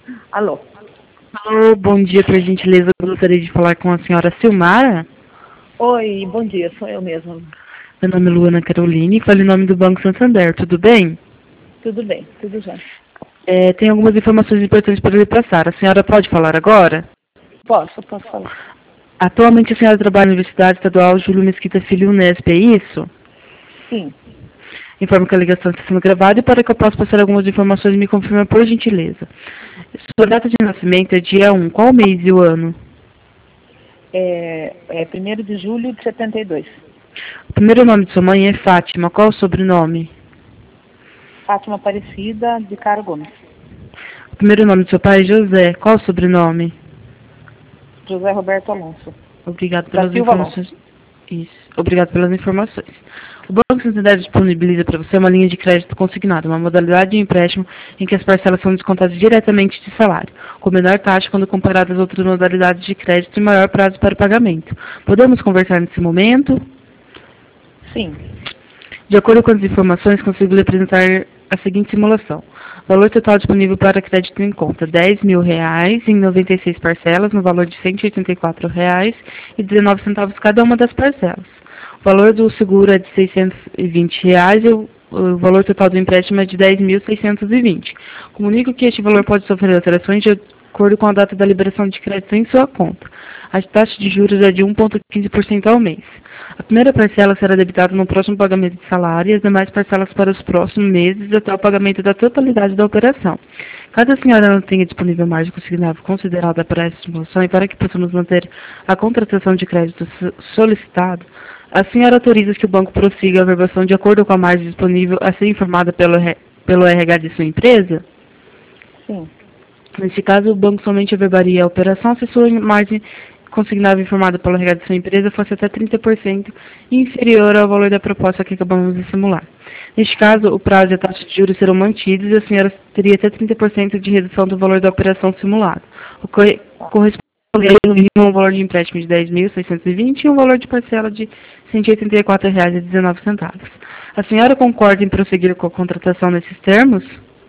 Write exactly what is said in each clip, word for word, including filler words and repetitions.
Alô? Alô, bom dia, por gentileza, eu gostaria de falar com a senhora Silmara. Oi, bom dia, sou eu mesma. Meu nome é Luana Caroline, falo em nome do Banco Santander, tudo bem? Tudo bem, tudo já. É, tem algumas informações importantes para lhe passar. A senhora pode falar agora? Posso, posso falar. Atualmente a senhora trabalha na Universidade Estadual Júlio Mesquita Filho Unesp, é isso? Sim. Informo que a ligação está sendo gravada e para que eu possa passar algumas informações, me confirma por gentileza. Sua data de nascimento é dia um, qual mês e o ano? É, é primeiro de julho de setenta e dois. O primeiro nome de sua mãe é Fátima, qual o sobrenome? Fátima Aparecida de Caro Gomes. O primeiro nome de seu pai é José, qual o sobrenome? José Roberto Alonso. Obrigado Da pelas Silva informações. Isso. Obrigado pelas informações. O Banco Santander disponibiliza para você uma linha de crédito consignada, uma modalidade de empréstimo em que as parcelas são descontadas diretamente de salário, com menor taxa quando comparado às outras modalidades de crédito e maior prazo para o pagamento. Podemos conversar nesse momento? Sim. De acordo com as informações, consigo lhe apresentar a seguinte simulação. Valor total disponível para crédito em conta, dez mil reais em noventa e seis parcelas, no valor de cento e oitenta e quatro reais e dezenove centavos cada uma das parcelas. O valor do seguro é de seiscentos e vinte reais e o, o valor total do empréstimo é de dez mil seiscentos e vinte. Comunico que este valor pode sofrer alterações de acordo com a data da liberação de crédito em sua conta. A taxa de juros é de um vírgula quinze por cento ao mês. A primeira parcela será debitada no próximo pagamento de salário e as demais parcelas para os próximos meses até o pagamento da totalidade da operação. Caso a senhora não tenha disponível margem consignável considerada para essa simulação e para que possamos manter a contratação de crédito solicitado, a senhora autoriza que o banco prossiga a verbação de acordo com a margem disponível a ser informada pelo, pelo R H de sua empresa? Sim. Neste caso, o banco somente averbaria a operação se sua margem consignada informada pelo R H de sua empresa fosse até trinta por cento inferior ao valor da proposta que acabamos de simular. Neste caso, o prazo e a taxa de juros serão mantidos e a senhora teria até trinta por cento de redução do valor da operação simulada, o que corresponderia no mínimo a um valor de empréstimo de dez mil seiscentos e vinte e um valor de parcela de cento e oitenta e quatro reais e dezenove centavos. A senhora concorda em prosseguir com a contratação nesses termos?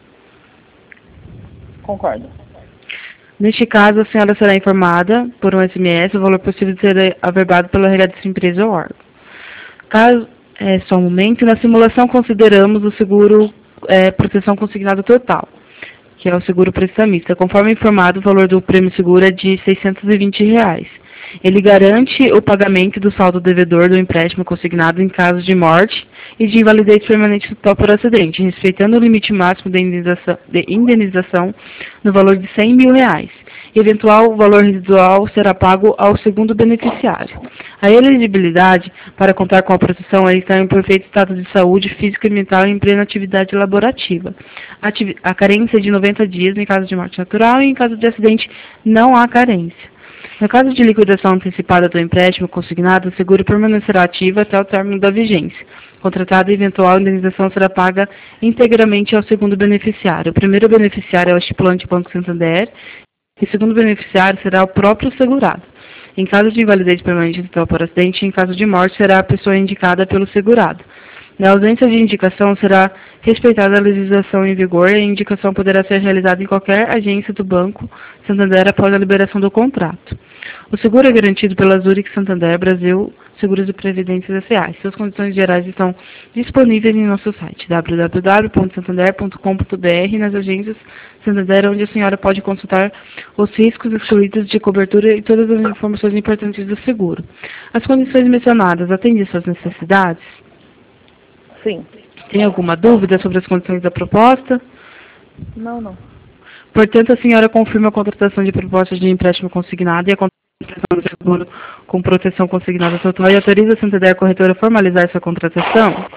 Concordo. Neste caso, a senhora será informada por um S M S o valor possível de ser averbado pelo R H de sua empresa ou órgão. Caso, é, só um momento, na simulação consideramos o seguro é, proteção consignado total, que é o seguro prestamista. Conforme informado, o valor do prêmio seguro é de seiscentos e vinte reais. Ele garante o pagamento do saldo devedor do empréstimo consignado em caso de morte e de invalidez permanente total por acidente, respeitando o limite máximo de indenização, de indenização no valor de cem mil reais. Eventual valor residual será pago ao segundo beneficiário. A elegibilidade para contar com a proteção é estar em perfeito estado de saúde física e mental e em plena atividade laborativa. A, ati a carência é de noventa dias em caso de morte natural e em caso de acidente não há carência. No caso de liquidação antecipada do empréstimo consignado, o seguro permanecerá ativo até o término da vigência. Contratada e eventual indenização será paga integralmente ao segundo beneficiário. O primeiro beneficiário é o estipulante Banco Santander e o segundo beneficiário será o próprio segurado. Em caso de invalidez permanente total por acidente, em caso de morte, será a pessoa indicada pelo segurado. Na ausência de indicação, será respeitada a legislação em vigor e a indicação poderá ser realizada em qualquer agência do Banco Santander após a liberação do contrato. O seguro é garantido pela Zurich Santander Brasil Seguros e Previdência S A Suas condições gerais estão disponíveis em nosso site w w w ponto santander ponto com ponto b r e nas agências Santander, onde a senhora pode consultar os riscos excluídos de cobertura e todas as informações importantes do seguro. As condições mencionadas atendem suas necessidades? Sim. Tem alguma dúvida sobre as condições da proposta? Não, não. Portanto, a senhora confirma a contratação de propostas de empréstimo consignado e a contratação do seguro com proteção consignada total e autoriza a Santander Corretora a formalizar sua contratação?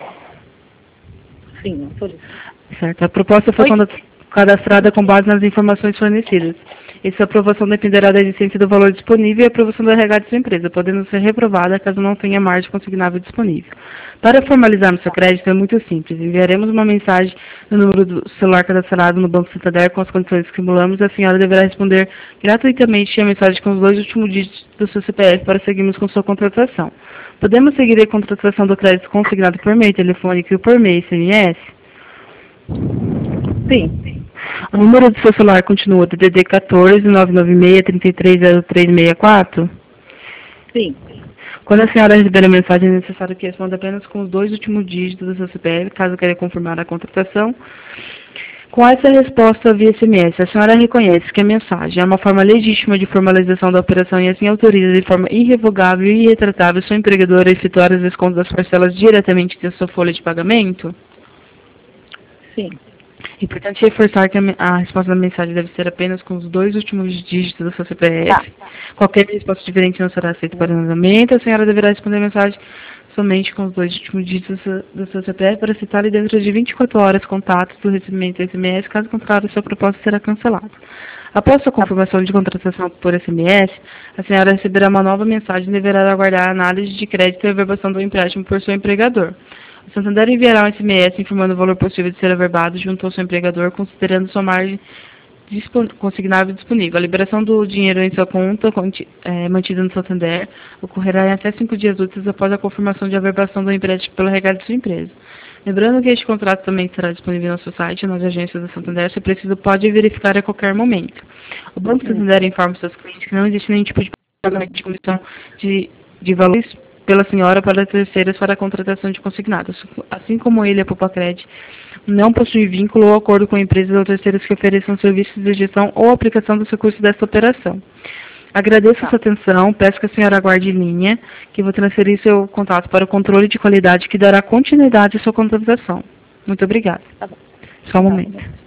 Sim, autorizo. Certo. A proposta foi cadastrada com base nas informações fornecidas. Essa aprovação dependerá da existência do valor disponível e a aprovação do R H de sua empresa, podendo ser reprovada caso não tenha margem consignável disponível. Para formalizarmos seu crédito é muito simples. Enviaremos uma mensagem no número do celular cadastrado no Banco Santander com as condições que simulamos e a senhora deverá responder gratuitamente a mensagem com os dois últimos dígitos do seu C P F para seguirmos com sua contratação. Podemos seguir a contratação do crédito consignado por meio telefônico e por meio S M S? Sim. O número do seu celular continua D D D quatorze, nove nove seis, três três zero três seis quatro? Sim. Quando a senhora receber a mensagem, é necessário que responda apenas com os dois últimos dígitos do seu C P F, caso queira confirmar a contratação. Com essa resposta via S M S, a senhora reconhece que a mensagem é uma forma legítima de formalização da operação e assim autoriza de forma irrevogável e irretratável sua empregadora a efetuar os descontos das parcelas diretamente da sua folha de pagamento? Sim. É importante reforçar que a, a resposta da mensagem deve ser apenas com os dois últimos dígitos do seu C P F. Tá. Qualquer resposta diferente não será aceita para o andamento. A senhora deverá responder a mensagem somente com os dois últimos dígitos do seu, do seu C P F para aceitar dentro de vinte e quatro horas contatos do recebimento do S M S. Caso contrário, sua proposta será cancelada. Após sua confirmação de contratação por S M S, a senhora receberá uma nova mensagem e deverá aguardar a análise de crédito e averbação do empréstimo por seu empregador. O Santander enviará um S M S informando o valor possível de ser averbado junto ao seu empregador, considerando sua margem consignável disponível. A liberação do dinheiro em sua conta é, mantida no Santander ocorrerá em até cinco dias úteis após a confirmação de averbação do empréstimo pelo regalo de sua empresa. Lembrando que este contrato também estará disponível no seu site, nas agências do Santander, se preciso pode verificar a qualquer momento. O Banco Santander informa seus clientes que não existe nenhum tipo de pagamento de comissão de, de valores pela senhora para terceiras para a contratação de consignados. Assim como ele, a Popacred, não possui vínculo ou acordo com empresas ou terceiros que ofereçam serviços de gestão ou aplicação do recurso desta operação. Agradeço Tá. sua atenção, peço que a senhora aguarde em linha, que vou transferir seu contato para o controle de qualidade que dará continuidade à sua contratação. Muito obrigada. Tá bom. Só um Tá momento. bom.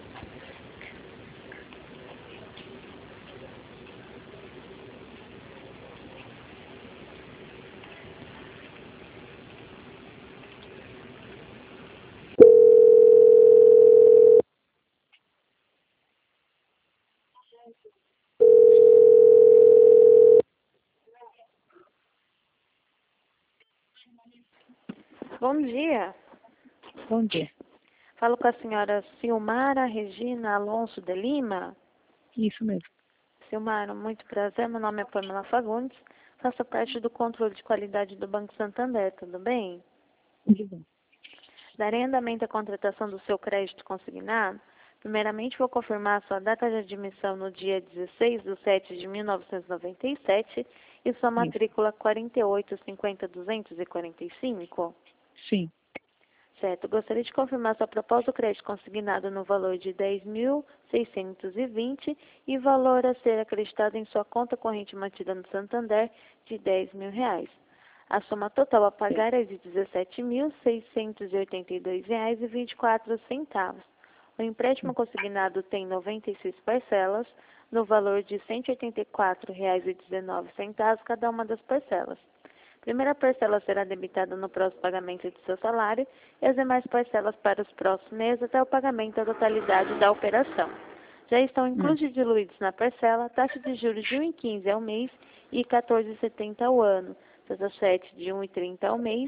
Bom dia. Bom dia. Falo com a senhora Silmara Regina Alonso de Lima. Isso mesmo. Silmara, muito prazer. Meu nome é Pamela Fagundes. Faço parte do controle de qualidade do Banco Santander, tudo bem? Tudo bom. Darei andamento à contratação do seu crédito consignado. Primeiramente, vou confirmar sua data de admissão no dia dezesseis de setembro de mil novecentos e noventa e sete e sua matrícula quarenta e oito cinquenta duzentos e quarenta e cinco. Sim. Certo. Gostaria de confirmar sua proposta do crédito consignado no valor de dez mil seiscentos e vinte e valor a ser acreditado em sua conta corrente mantida no Santander de dez mil reais. A soma total a pagar é de dezessete mil seiscentos e oitenta e dois reais e vinte e quatro centavos. O empréstimo consignado tem noventa e seis parcelas, no valor de cento e oitenta e quatro reais e dezenove centavos cada uma das parcelas. A primeira parcela será debitada no próximo pagamento de seu salário e as demais parcelas para os próximos meses até o pagamento da totalidade da operação. Já estão inclusos e diluídos na parcela taxa de juros de um vírgula quinze ao mês e quatorze vírgula setenta ao ano, taxa sete de um vírgula trinta ao mês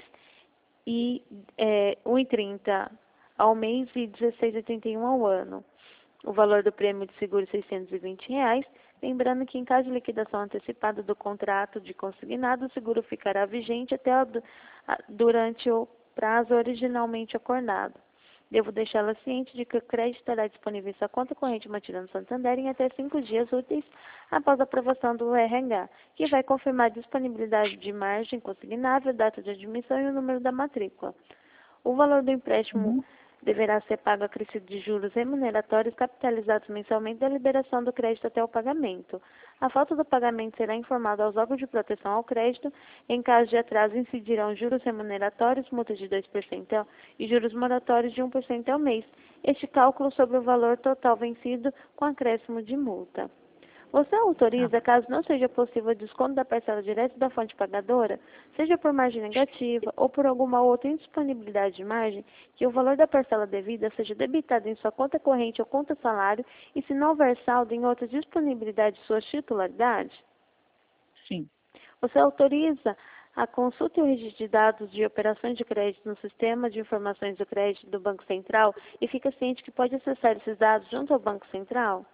e é, um vírgula trinta ao mês e dezesseis vírgula oitenta e um ao ano. O valor do prêmio de seguro seiscentos e vinte reais. Lembrando que, em caso de liquidação antecipada do contrato de consignado, o seguro ficará vigente até a, durante o prazo originalmente acordado. Devo deixá-la ciente de que o crédito estará disponível em sua conta corrente mantida no Santander em até cinco dias úteis após a aprovação do R H, que vai confirmar a disponibilidade de margem consignável, data de admissão e o número da matrícula. O valor do empréstimo Uhum. deverá ser pago acrescido de juros remuneratórios capitalizados mensalmente da liberação do crédito até o pagamento. A falta do pagamento será informada aos órgãos de proteção ao crédito. Em caso de atraso, incidirão juros remuneratórios, multa de dois por cento e juros moratórios de um por cento ao mês. Este cálculo sobre o valor total vencido com acréscimo de multa. Você autoriza, caso não seja possível o desconto da parcela direta da fonte pagadora, seja por margem negativa ou por alguma outra indisponibilidade de margem, que o valor da parcela devida seja debitado em sua conta corrente ou conta salário e, se não houver saldo em outra disponibilidade de sua titularidade? Sim. Você autoriza a consulta e o registro de dados de operações de crédito no Sistema de Informações do Crédito do Banco Central e fica ciente que pode acessar esses dados junto ao Banco Central?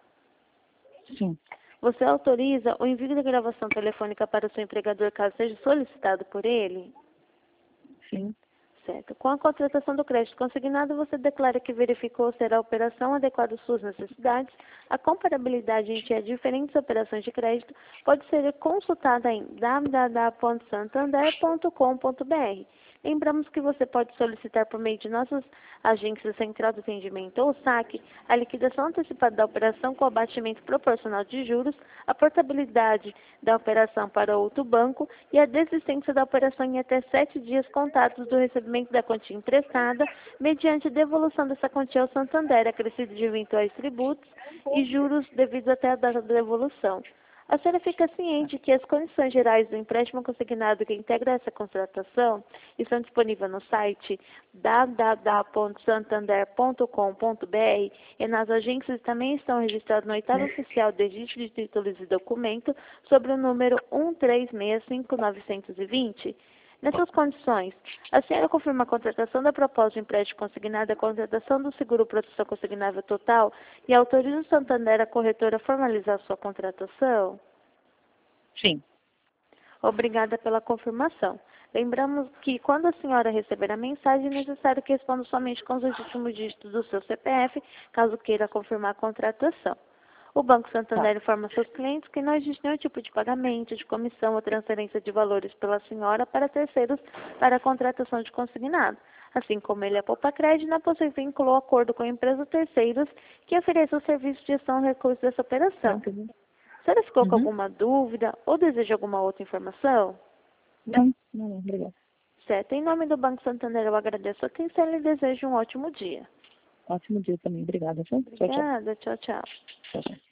Sim. Você autoriza o envio da gravação telefônica para o seu empregador caso seja solicitado por ele? Sim. Certo. Com a contratação do crédito consignado, você declara que verificou ser a operação adequada às suas necessidades. A comparabilidade entre as diferentes operações de crédito pode ser consultada em w w w ponto santander ponto com ponto b r. Lembramos que você pode solicitar por meio de nossas agências Central de Atendimento ou SAC a liquidação antecipada da operação com abatimento proporcional de juros, a portabilidade da operação para outro banco e a desistência da operação em até sete dias contados do recebimento da quantia emprestada, mediante devolução dessa quantia ao Santander, acrescido de eventuais tributos e juros devidos até a data da devolução. A senhora fica ciente que as condições gerais do empréstimo consignado que integra essa contratação estão disponíveis no site w w w ponto santander ponto com ponto b r e nas agências também estão registrados no oitavo oficial de registro de títulos e documentos sobre o número um três seis cinco nove dois zero. Nessas condições, a senhora confirma a contratação da proposta de empréstimo consignado, a contratação do seguro proteção consignável total e autoriza o Santander a corretora a formalizar sua contratação? Sim. Obrigada pela confirmação. Lembramos que, quando a senhora receber a mensagem, é necessário que responda somente com os últimos dígitos do seu C P F, caso queira confirmar a contratação. O Banco Santander informa seus clientes que não existe nenhum tipo de pagamento, de comissão ou transferência de valores pela senhora para terceiros para a contratação de consignado. Assim como ele é poupa crédito, não possui vínculo ou acordo com a empresa ou terceiros que ofereça o serviço de gestão e recurso dessa operação. A senhora ficou com Uhum. alguma dúvida ou deseja alguma outra informação? Não, não, não, obrigada. Certo. Em nome do Banco Santander, eu agradeço a atenção e lhe desejo um ótimo dia. Ótimo dia também. Obrigada. Viu? Tchau, tchau. Obrigada. Tchau, tchau. Tchau, tchau.